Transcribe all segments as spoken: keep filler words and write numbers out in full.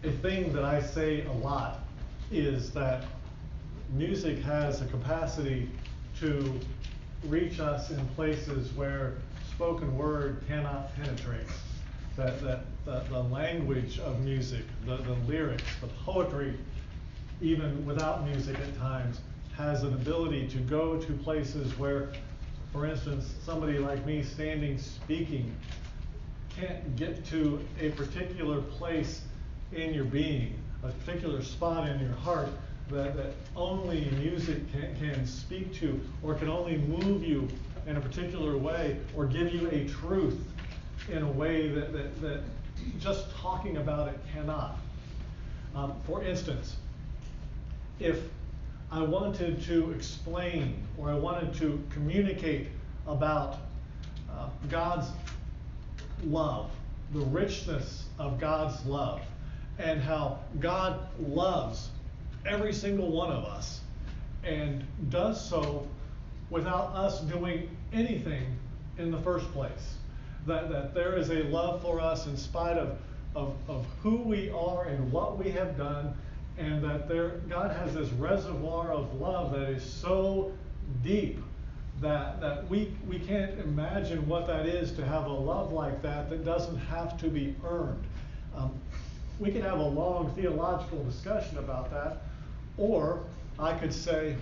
a thing that I say a lot is that music has a capacity to reach us in places where spoken word cannot penetrate. That, that the, the language of music, the, the lyrics, the poetry, even without music at times, has an ability to go to places where, for instance, somebody like me standing speaking can't get to a particular place in your being, a particular spot in your heart that, that only music can, can speak to, or can only move you in a particular way, or give you a truth in a way that, that, that just talking about it cannot. Um, for instance, if I wanted to explain or I wanted to communicate about uh, God's love, the richness of God's love, and how God loves every single one of us and does so without us doing anything in the first place. That, that there is a love for us in spite of, of, of who we are and what we have done, and that there, God has this reservoir of love that is so deep that, that we, we can't imagine what that is to have a love like that that doesn't have to be earned. Um, we could have a long theological discussion about that, or I could say,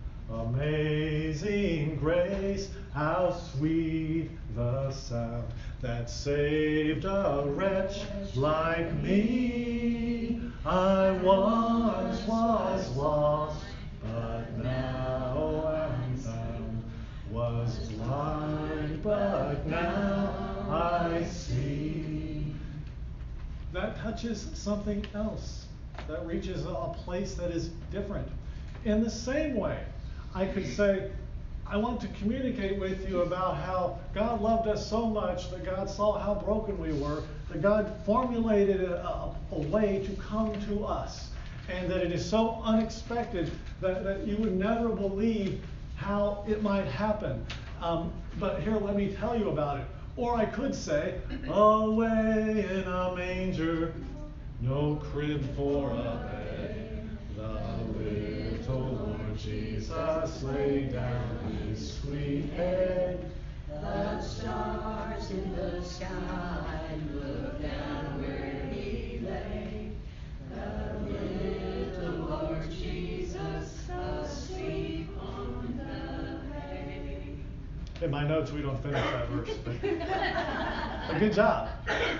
amazing grace, how sweet the sound that saved a wretch like me. I once was lost, but now am found. Was blind, but now I see. That touches something else. That reaches a place that is different. In the same way, I could say, I want to communicate with you about how God loved us so much that God saw how broken we were, that God formulated a, a, a way to come to us, and that it is so unexpected that, that you would never believe how it might happen. Um, but here, let me tell you about it. Or I could say, away in a manger, no crib for a bed, the little Lord Jesus laid down his sweet head. The stars in the sky looked down where he lay. The little Lord Jesus asleep on the hay. In my notes, we don't finish that verse, but, but good job.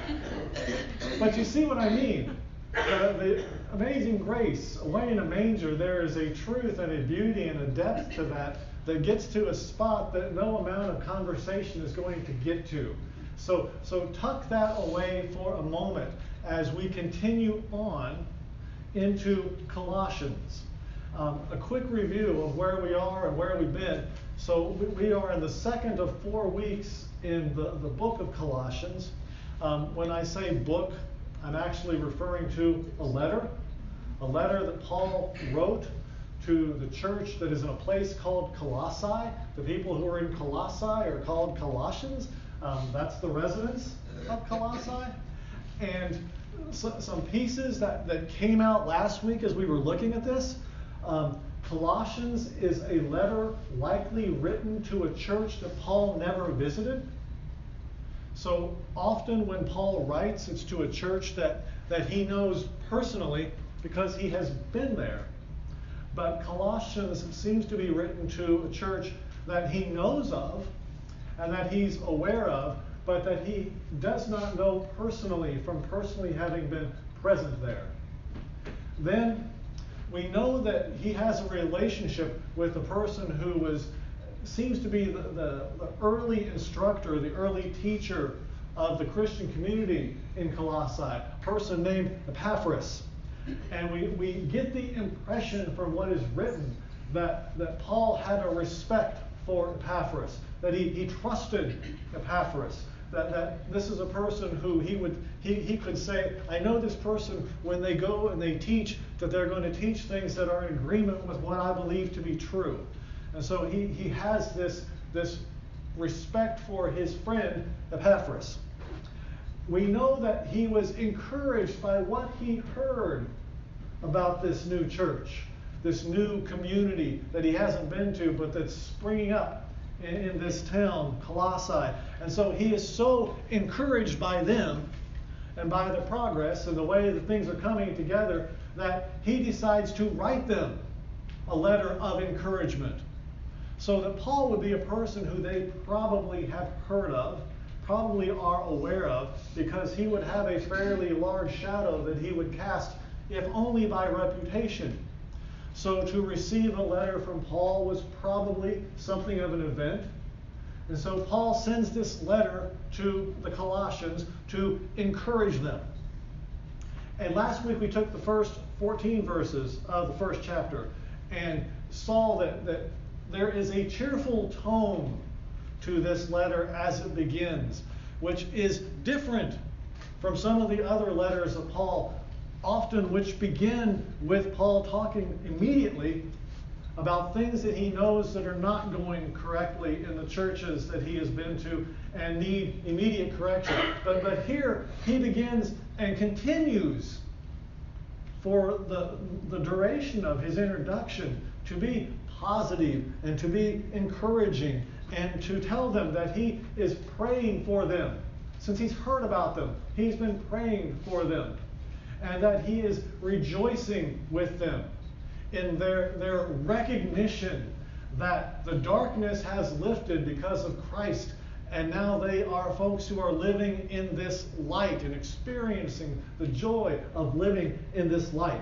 But you see what I mean? Uh, the amazing grace, away in a manger, there is a truth and a beauty and a depth to that that gets to a spot that no amount of conversation is going to get to. So, so tuck that away for a moment as we continue on into Colossians. Um, a quick review of where we are and where we've been. So we, we are in the second of four weeks in the, the book of Colossians. Um, when I say book, I'm actually referring to a letter, a letter that Paul wrote to the church that is in a place called Colossae. The people who are in Colossae are called Colossians. Um, that's the residents of Colossae. And so, some pieces that, that came out last week as we were looking at this. Um, Colossians is a letter likely written to a church that Paul never visited. So often when Paul writes, it's to a church that, that he knows personally because he has been there. But Colossians seems to be written to a church that he knows of and that he's aware of, but that he does not know personally from personally having been present there. Then we know that he has a relationship with a person who was seems to be the, the, the early instructor, the early teacher of the Christian community in Colossae, a person named Epaphras. And we, we get the impression from what is written that, that Paul had a respect for Epaphras, that he, he trusted Epaphras, that, that this is a person who he would he, he could say, I know this person when they go and they teach that they're going to teach things that are in agreement with what I believe to be true. And so he, he has this, this respect for his friend Epaphras. we know that he was encouraged by what he heard about this new church, this new community that he hasn't been to, but that's springing up in, in this town, Colossae. And so he is so encouraged by them and by the progress and the way that things are coming together that he decides to write them a letter of encouragement. So that Paul would be a person who they probably have heard of, probably are aware of, because he would have a fairly large shadow that he would cast, if only by reputation. So to receive a letter from Paul was probably something of an event. And so Paul sends this letter to the Colossians to encourage them. And last week we took the first fourteen verses of the first chapter and saw that, that there is a cheerful tone to this letter as it begins, which is different from some of the other letters of Paul, often which begin with Paul talking immediately about things that he knows that are not going correctly in the churches that he has been to and need immediate correction. But, but here he begins and continues for the, the duration of his introduction to be positive and to be encouraging and to tell them that he is praying for them. Since he's heard about them, he's been praying for them, and that he is rejoicing with them in their, their recognition that the darkness has lifted because of Christ, and now they are folks who are living in this light and experiencing the joy of living in this light.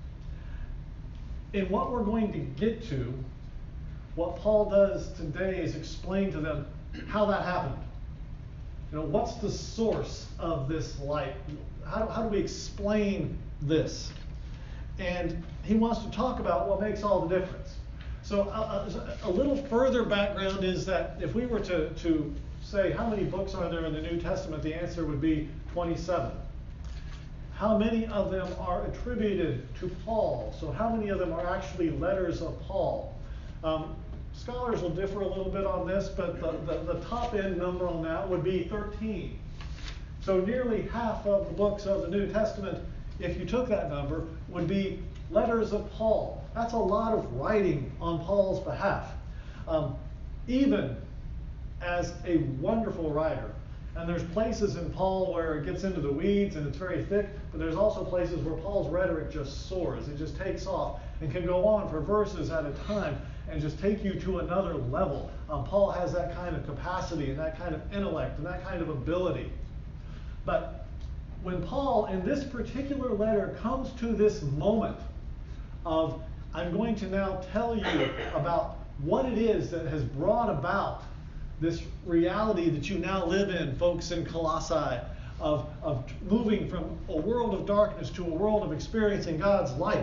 In what we're going to get to, what Paul does today is explain to them how that happened. You know, what's the source of this light? How, how do we explain this? And he wants to talk about what makes all the difference. So a, a, a little further background is that if we were to, to say how many books are there in the New Testament, the answer would be twenty-seven. How many of them are attributed to Paul? So how many of them are actually letters of Paul? Um, scholars will differ a little bit on this, but the, the, the top end number on that would be thirteen. So nearly half of the books of the New Testament, if you took that number, would be letters of Paul. That's a lot of writing on Paul's behalf. Um, even as a wonderful writer. And there's places in Paul where it gets into the weeds and it's very thick, but there's also places where Paul's rhetoric just soars. It just takes off and can go on for verses at a time and just take you to another level. Um, Paul has that kind of capacity and that kind of intellect and that kind of ability. But when Paul, in this particular letter, comes to this moment of, I'm going to now tell you about what it is that has brought about this reality that you now live in, folks in Colossae, of, of moving from a world of darkness to a world of experiencing God's light.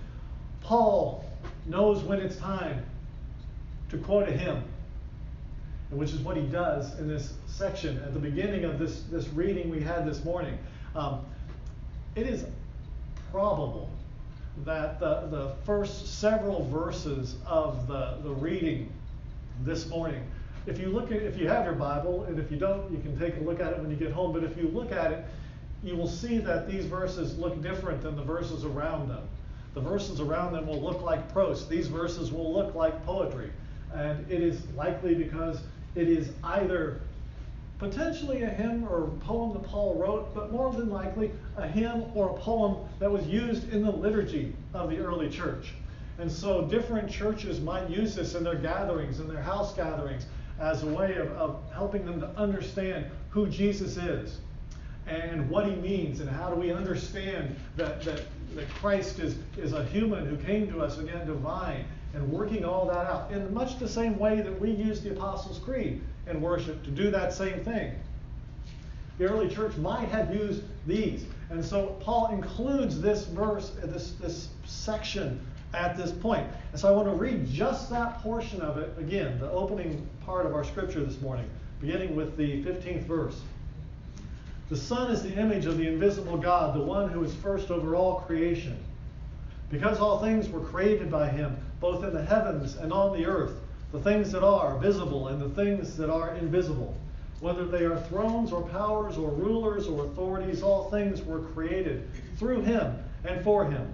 Paul knows when it's time to quote a hymn, which is what he does in this section at the beginning of this, this reading we had this morning. Um, it is probable that the, the first several verses of the, the reading this morning, if you look at, if you have your Bible, and if you don't, you can take a look at it when you get home, but if you look at it, you will see that these verses look different than the verses around them. The verses around them will look like prose. These verses will look like poetry. And it is likely because it is either potentially a hymn or a poem that Paul wrote, but more than likely a hymn or a poem that was used in the liturgy of the early church. And so different churches might use this in their gatherings, in their house gatherings, as a way of, of helping them to understand who Jesus is and what he means, and how do we understand that, that, that Christ is, is a human who came to us, again, divine, and working all that out in much the same way that we use the Apostles' Creed in worship to do that same thing. The early church might have used these. And so Paul includes this verse, this, this section at this point. And so I want to read just that portion of it again, the opening part of our scripture this morning, beginning with the fifteenth verse. The Son is the image of the invisible God, the one who is first over all creation. Because all things were created by him, both in the heavens and on the earth, the things that are visible and the things that are invisible, Whether they are thrones or powers or rulers or authorities, all things were created through him and for him.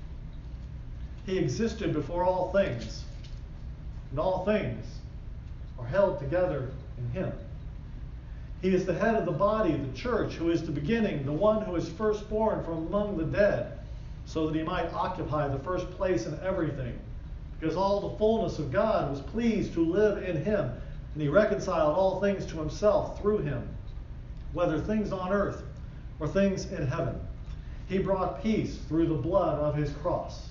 He existed before all things, and all things are held together in him. He is the head of the body, the church, who is the beginning, the one who is firstborn from among the dead, so that he might occupy the first place in everything. Because all the fullness of God was pleased to live in him, and he reconciled all things to himself through him, whether things on earth or things in heaven. He brought peace through the blood of his cross.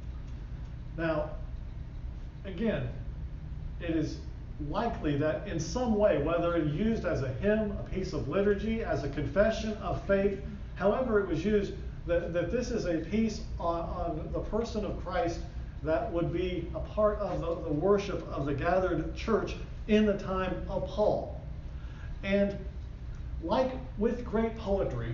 Now, again, it is likely that in some way, whether it used as a hymn, a piece of liturgy, as a confession of faith, however it was used, that, that this is a piece on, on the person of Christ that would be a part of the, the worship of the gathered church in the time of Paul. And like with great poetry,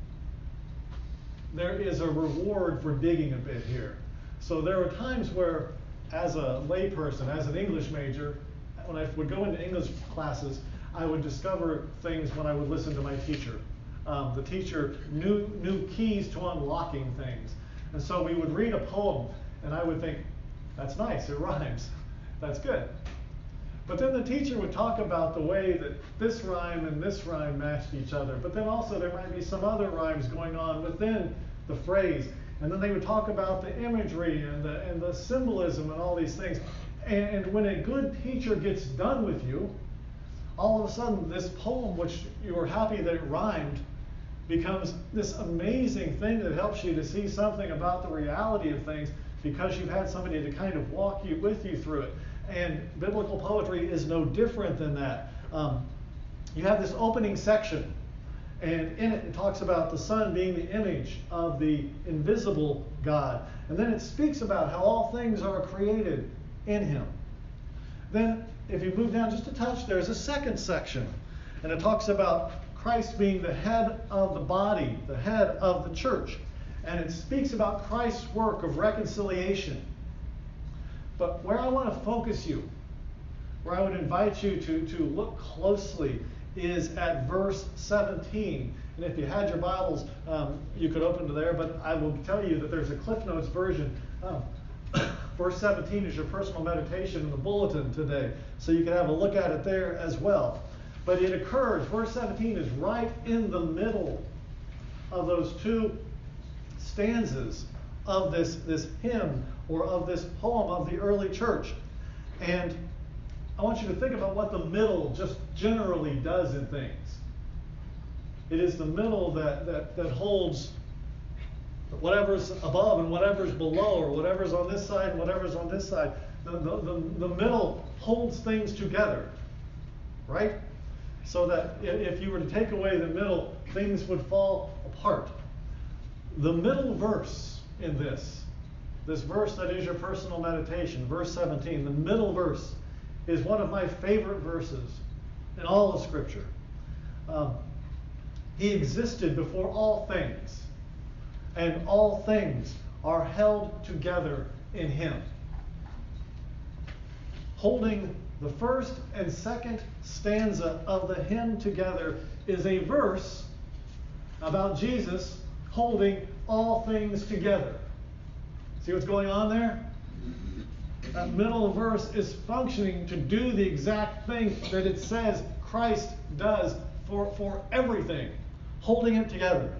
there is a reward for digging a bit here. So there are times where, as a layperson, as an English major, when I would go into English classes, I would discover things when I would listen to my teacher. Um, the teacher knew, knew keys to unlocking things. And so we would read a poem, and I would think, that's nice, it rhymes. That's good. But then the teacher would talk about the way that this rhyme and this rhyme matched each other. But then also there might be some other rhymes going on within the phrase. And then they would talk about the imagery and the, and the symbolism and all these things. And, and when a good teacher gets done with you, all of a sudden this poem, which you were happy that it rhymed, becomes this amazing thing that helps you to see something about the reality of things because you've had somebody to kind of walk you with you through it. And biblical poetry is no different than that. Um, you have this opening section, and in it it talks about the Son being the image of the invisible God. And then it speaks about how all things are created in him. Then if you move down just a touch, there's a second section, and it talks about Christ being the head of the body, the head of the church. And it speaks about Christ's work of reconciliation. But where I want to focus you, where I would invite you to, to look closely, is at verse seventeen. And if you had your Bibles, um, you could open to there, but I will tell you that there's a Cliff Notes version. Um, verse seventeen is your personal meditation in the bulletin today, so you can have a look at it there as well. But it occurs, verse seventeen is right in the middle of those two stanzas of this, this hymn or of this poem of the early church. And I want you to think about what the middle just generally does in things. It is the middle that, that, that holds whatever's above and whatever's below, or whatever's on this side and whatever's on this side. The, the, the, the middle holds things together, right? So that if you were to take away the middle, things would fall apart. The middle verse in this, this verse that is your personal meditation, verse seventeen, the middle verse is one of my favorite verses in all of Scripture. Um, he existed before all things, and all things are held together in him. Holding the first and second stanza of the hymn together is a verse about Jesus holding all things together. See what's going on there? That middle verse is functioning to do the exact thing that it says Christ does for, for everything, holding it together.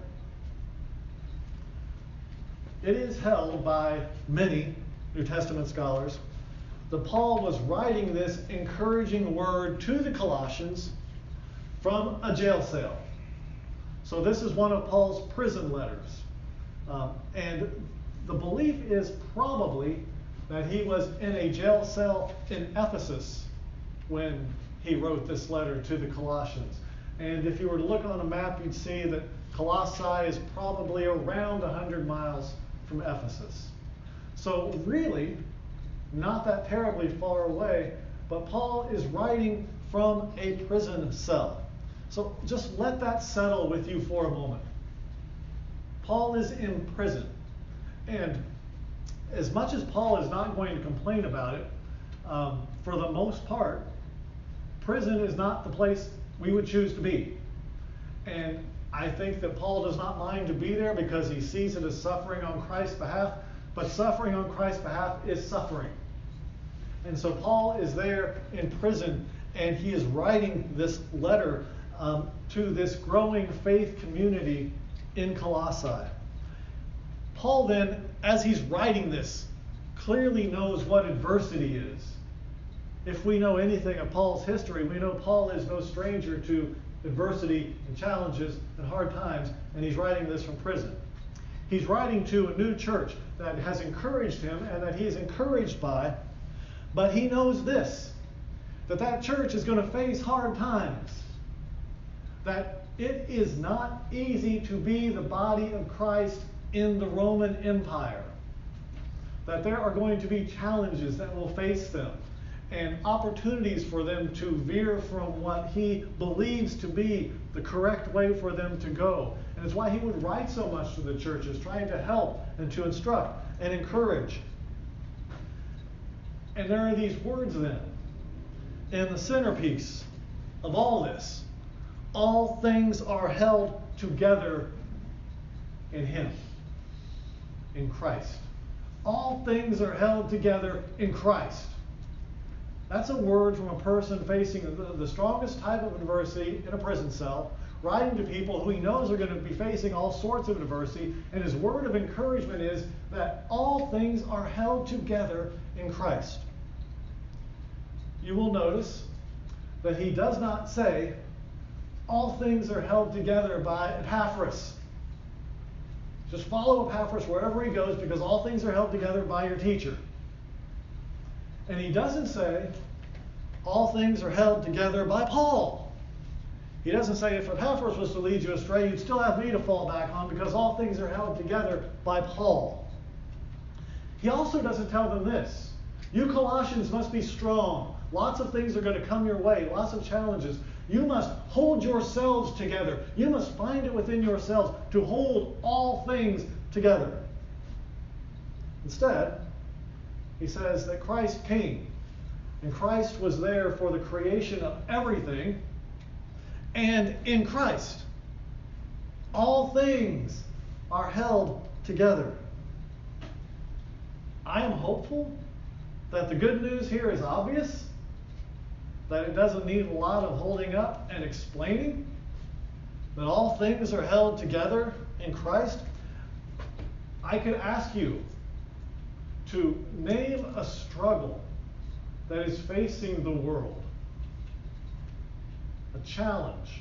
It is held by many New Testament scholars that Paul was writing this encouraging word to the Colossians from a jail cell. So this is one of Paul's prison letters. Um, and the belief is probably that he was in a jail cell in Ephesus when he wrote this letter to the Colossians. And if you were to look on a map, you'd see that Colossae is probably around one hundred miles from Ephesus. So really, not that terribly far away, but Paul is writing from a prison cell. So just let that settle with you for a moment. Paul is in prison. And as much as Paul is not going to complain about it, um, for the most part, prison is not the place we would choose to be. And I think that Paul does not mind to be there because he sees it as suffering on Christ's behalf, but suffering on Christ's behalf is suffering. And so Paul is there in prison, and he is writing this letter um, to this growing faith community in Colossae. Paul then, as he's writing this, clearly knows what adversity is. If we know anything of Paul's history, we know Paul is no stranger to adversity and challenges and hard times, and he's writing this from prison. He's writing to a new church that has encouraged him and that he is encouraged by, but he knows this, that that church is going to face hard times, that it is not easy to be the body of Christ in the Roman Empire, that there are going to be challenges that will face them, and opportunities for them to veer from what he believes to be the correct way for them to go. And it's why he would write so much to the churches, trying to help and to instruct and encourage. And there are these words then, in the centerpiece of all this: all things are held together in him, in Christ. All things are held together in Christ. That's a word from a person facing the, the strongest type of adversity in a prison cell, writing to people who he knows are going to be facing all sorts of adversity, and his word of encouragement is that all things are held together in Christ. You will notice that he does not say all things are held together by Epaphras. Just follow Epaphras wherever he goes, because all things are held together by your teacher. And he doesn't say all things are held together by Paul. He doesn't say if Epaphras was to lead you astray, you'd still have me to fall back on, because all things are held together by Paul. He also doesn't tell them this: you Colossians must be strong. Lots of things are going to come your way, lots of challenges. You must hold yourselves together. You must find it within yourselves to hold all things together. Instead, he says that Christ came, and Christ was there for the creation of everything, and in Christ, all things are held together. I am hopeful that the good news here is obvious, that it doesn't need a lot of holding up and explaining, that all things are held together in Christ. I could ask you to name a struggle that is facing the world, a challenge,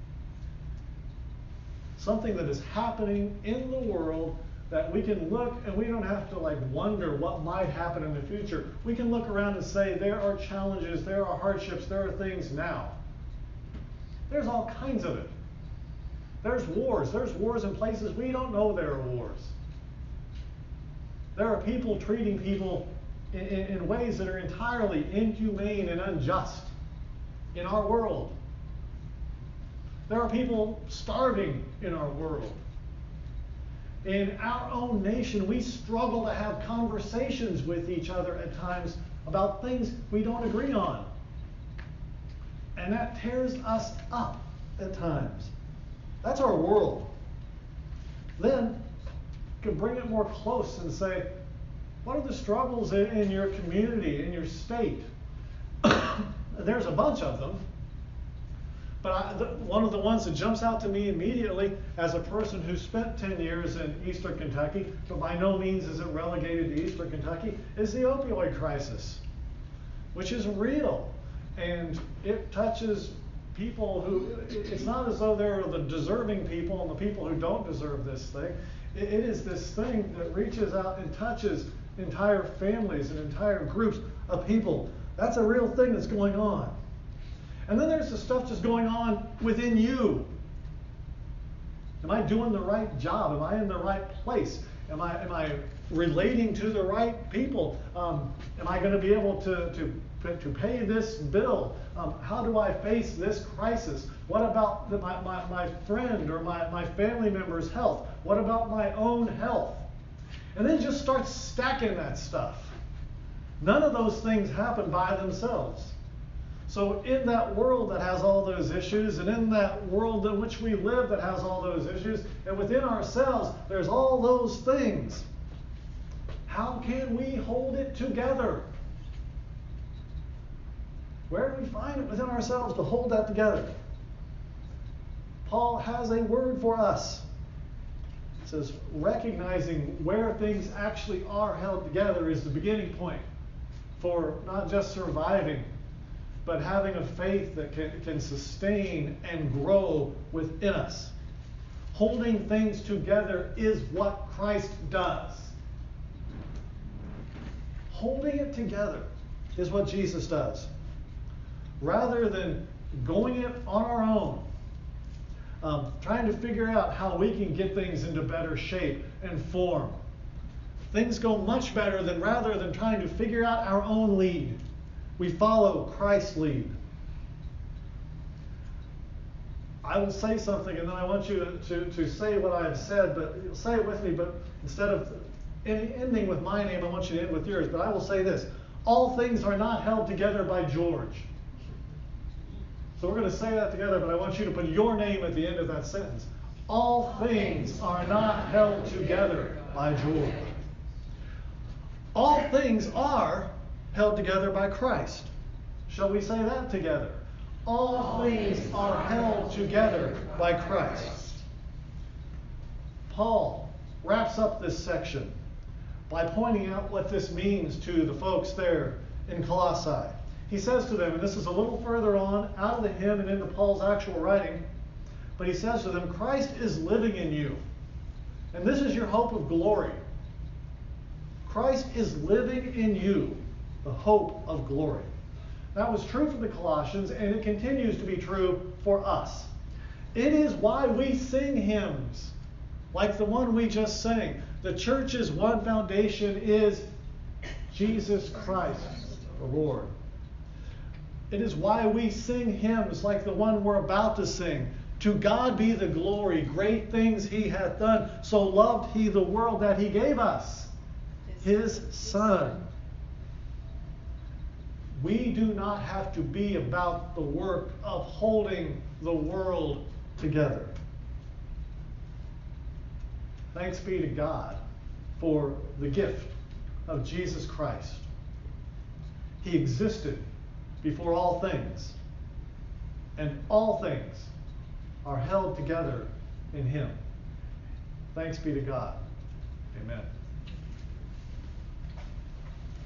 something that is happening in the world that we can look, and we don't have to like wonder what might happen in the future. We can look around and say there are challenges, there are hardships, there are things now. There's all kinds of it. There's wars. There's wars in places we don't know there are wars. There are people treating people in, in, in ways that are entirely inhumane and unjust in our world. There are people starving in our world. In our own nation, we struggle to have conversations with each other at times about things we don't agree on. And that tears us up at times. That's our world. Then you can bring it more close and say, what are the struggles in, in your community, in your state? There's a bunch of them. But I, the, one of the ones that jumps out to me immediately as a person who spent ten years in Eastern Kentucky, but by no means is it relegated to Eastern Kentucky, is the opioid crisis, which is real. And it touches people who, it's not as though there are the deserving people and the people who don't deserve this thing. It, it is this thing that reaches out and touches entire families and entire groups of people. That's a real thing that's going on. And then there's the stuff just going on within you. Am I doing the right job? Am I in the right place? Am I am I relating to the right people? Um, am I going to be able to, to, to pay this bill? Um, how do I face this crisis? What about the, my, my, my friend or my, my family member's health? What about my own health? And then just start stacking that stuff. None of those things happen by themselves. So in that world that has all those issues, and in that world in which we live that has all those issues, and within ourselves there's all those things, how can we hold it together? Where do we find it within ourselves to hold that together? Paul has a word for us. It says recognizing where things actually are held together is the beginning point for not just surviving, but having a faith that can, can sustain and grow within us. Holding things together is what Christ does. Holding it together is what Jesus does. Rather than going it on our own, um, trying to figure out how we can get things into better shape and form. Things go much better than rather than trying to figure out our own lead. We follow Christ's lead. I will say something and then I want you to, to, to say what I have said, but say it with me, but instead of ending with my name, I want you to end with yours. But I will say this. All things are not held together by George. So we're going to say that together, but I want you to put your name at the end of that sentence. All things are not held together by George. All things are held together by Christ. Shall we say that together? All things are held together by Christ. Paul wraps up this section by pointing out what this means to the folks there in Colossae. He says to them, and this is a little further on out of the hymn and into Paul's actual writing, but he says to them, Christ is living in you, and this is your hope of glory. Christ is living in you, the hope of glory. That was true for the Colossians, and it continues to be true for us. It is why we sing hymns, like the one we just sang. The church's one foundation is Jesus Christ, the Lord. It is why we sing hymns like the one we're about to sing. To God be the glory, great things he hath done. So loved he the world that he gave us his Son. We do not have to be about the work of holding the world together. Thanks be to God for the gift of Jesus Christ. He existed before all things, and all things are held together in him. Thanks be to God. Amen.